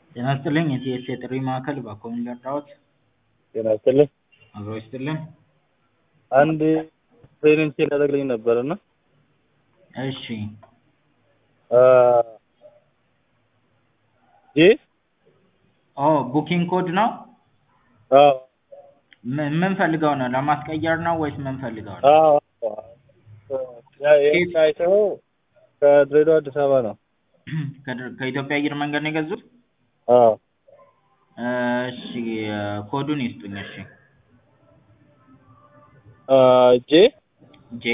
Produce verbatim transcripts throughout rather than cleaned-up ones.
ጤና ይስጥልኝ የቲኤስ የጥሪ ማዕከል ባክዎ ምን ልርዳዎት? ጤና ይስጥልኝ። አብሮ ይስጥልን። አንድ ትሬኒንግ ሊያደርግልኝ ነበርና እሺ አ ጂ ኦ ቡኪንግ ኮድ ነው? አዎ ምን ምን ፈልገው ነው? ለማስቀየር ነው ወይስ ምን ፈልገው ነው? አዎ ያ ይሄን አይተው ከድሬዳዋ አዲስ አበባ ነው። ከድር- ከኢትዮጵያ አየር መንገድ ነው የገዙት? አዎ እሺ ኮዱን ይስጡኝ። እሺ አ ጄ ጄ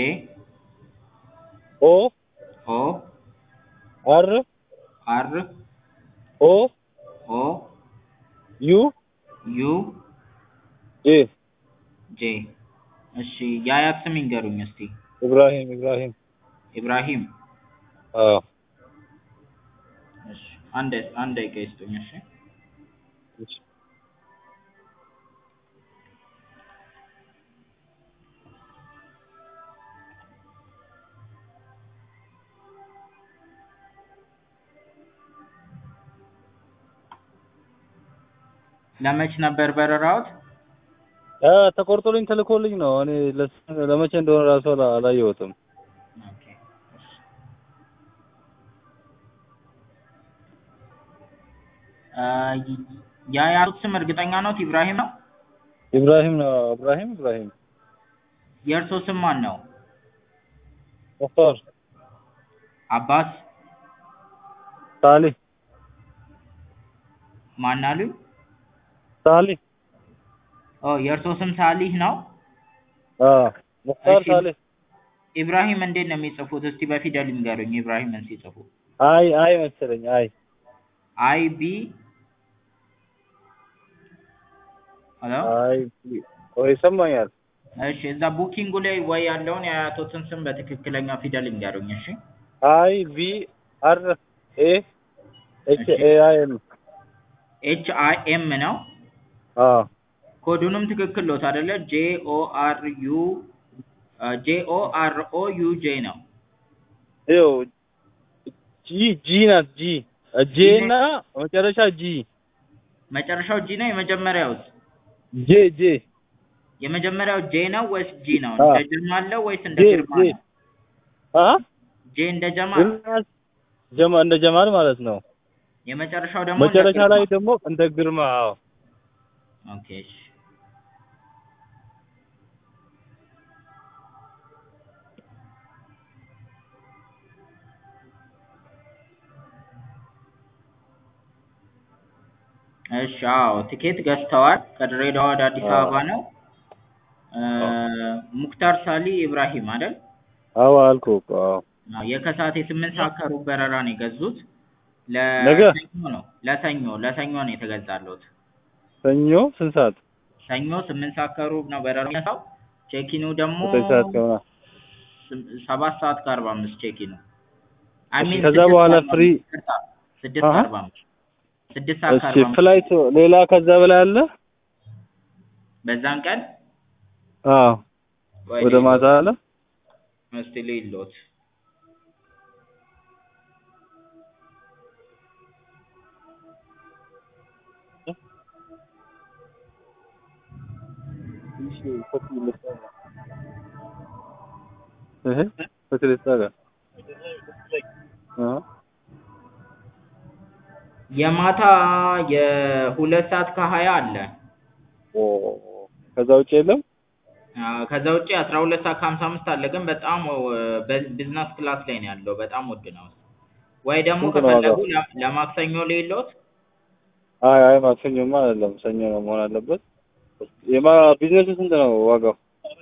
ኦ ኦ አር አር ኦ ኦ ዩ ዩ ጄ ጄ እሺ የአያት ስም ይንገሩኝ እስቲ። ኢብራሂም ኢብራሂም ኢብራሂም አዎ እሺ አንድ አንድ ደቂቃ ይስጡኝ። እሺ እሺ ለመች ነበር በረራዎት? አ ተቆርጦልኝ ተልኮልኝ ነው። እኔ ለመቼ እንደሆነ ራሱ አላ- አላየሁትም። ኦኬ እሺ አ የአያት ስም እርግጠኛ ነዎት ኢብራሂም ነው? ኢብራሂም ነው። ኢብራሂም ኢብራሂም የእርሶ ስም ማን ነው? ሙክታር አባስ ሳሊህ ማን አሉኝ? ሳሊህ ኦ የእርሶ ስም ሳሊህ ነው? አዎ ሙክታር እሺ ሳሊህ ኢብራሂም እንዴት ነው የሚጽፉት? እስቲ በፊደል ይንገሩኝ ኢብራሂምን ሲጽፉ። አይ አይ መሰለኝ አይ አይ ቢ ሄሎ አይ ወይ ይሰማኛል። እሺ እዛ ቡኪንጉ ላይ ወይ ያለውን የአያቶትን ስም በትክክለኛ ፊደል ይንገሩኝ። እሺ አይ ቪ አር ኤ ኤች ኤ አይ ኤም ኤች አይ ኤም ነው። አዎ ኮዱንም ትክክል ሎት አይደለ? ጄ ኦ አር ዩ ጄ ኦ አር ኦ ዩ ጄ ነው። ይኸው ጂ ጂ ናት ጂ ጄ እና መጨረሻ ጂ መጨረሻው ጂ ነው። የመጀመሪያውስ? ጄ ጄ የመጀመሪያው ጄ ነው ወይስ ጂ ነው? አ እንደ ጀማል ነው ወይስ እንደ ጄ ግርማ ጄ ነው? አ ጄ እንደ ጀማል፣ ጀማ እንደ ጀማል ማለት ነው። የመጨረሻው ደግሞ እንደ መጨረሻ ግርማ። ላይ ደግሞ እንደ ግርማ። አዎ ኦኬ እሺ እሺ አዎ ቲኬት ገዝተዋል። ከድሬዳዋ ወደ አዲስ አዎ አበባ ነው። ሙክታር ሳሊ ኢብራሂም አይደል? አዎ አልኩህ እኮ አዎ። አዎ የከሰዓት የስምንት ሰዓት ከሩብ በረራ ነው የገዙት። ነገ ለሰኞ ነው ለሰኞ ለሰኞ ነው የተገዛልዎት። ሰኞ ስንት ሰዓት? ሰኞ ስምንት ሰዓት ከሩብ ነው በረራው የሚነሳው። ቼኪኑ ደግሞ ዘጠኝ ሰዓት ከሆነ ስም- ሰባት ሰዓት ከአርባ አምስት ቼኪኑ አይ እሺ ሚን ከዛ ስድስት በኋላ ከአርባ ፍሪ አምስት ይቅርታ ስድስት አሀ ከአርባ አምስት ስድስት ሰዓት እሺ ከአርባ አምስት ፍላይት ሌላ ከዛ በላይ አለ? በዛን ቀን አዎ ወይ ወደ ማታ አለ? እስቲ ልይልዎት። እሺ ኮፒ ልስጠው እህ ኮፒ ልስጠው አዎ የማታ የሁለት ሰዓት ከሀያ አለ። ኦ ከዛ ውጪ የለም? አዎ ከዛ ውጪ አስራ ሁለት ሰዓት ከሀምሳ አምስት አለ። ግን በጣም ቢዝነስ ክላስ ላይ ነው ያለው። በጣም ውድ ነው። ወይ ደግሞ ስንት ነው ከፈለጉ ዋጋው? ለ- ለማክሰኞ ልይልዎት። አይ አይ ማክሰኞማ አይደለም ሰኞ ነው መሆን አለበት። የማ ቢዝነሱ ስንት ነው ዋጋው?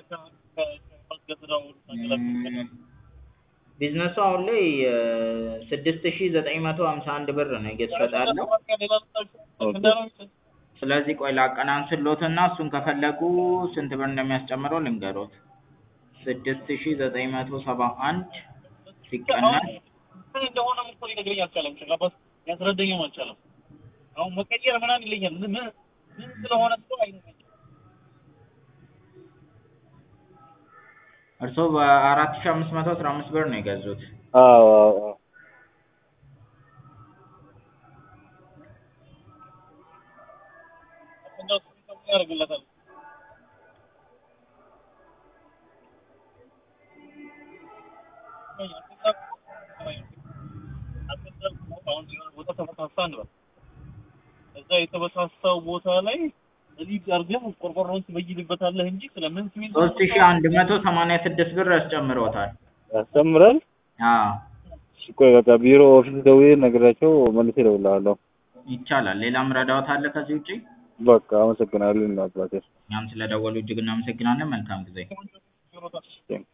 እም፣ ቢዝነሱ አሁን ላይ ስድስት ሺህ ዘጠኝ መቶ ሀምሳ አንድ ብር ነው እየተሸጠ ያለው። ኦኬ ስለዚህ ቆይ ላቀናንስልዎትና እሱን ከፈለጉ ስንት ብር እንደሚያስጨምረው ልንገርዎት። ስድስት ሺህ ዘጠኝ መቶ ሰባ አንድ ሲቀነስ እርስዎ በአራት ሺህ አምስት መቶ አስራ አምስት ብር ነው የገዙት። አዎ አዎ እዛ የተበሳሳው ቦታ ላይ ሊድ አርገህ ቆርቆሮውን ትበይልበታለህ እንጂ ስለምን ሲሚንቶ ሶስት ሺህ አንድ መቶ ሰማንያ ስድስት ብር ያስጨምሮታል። ያስተምራል። አዎ እሺ ቆይ በቃ ቢሮ ኦፊስ ደውዬ ነግራቸው መልሼ እደውልልሃለሁ። ይቻላል። ሌላም ረዳዎት አለ ከዚህ ውጪ? በቃ አመሰግናለሁ። እና አባቴ እኛም ስለደወሉ እጅግ እናመሰግናለን። መልካም ጊዜ።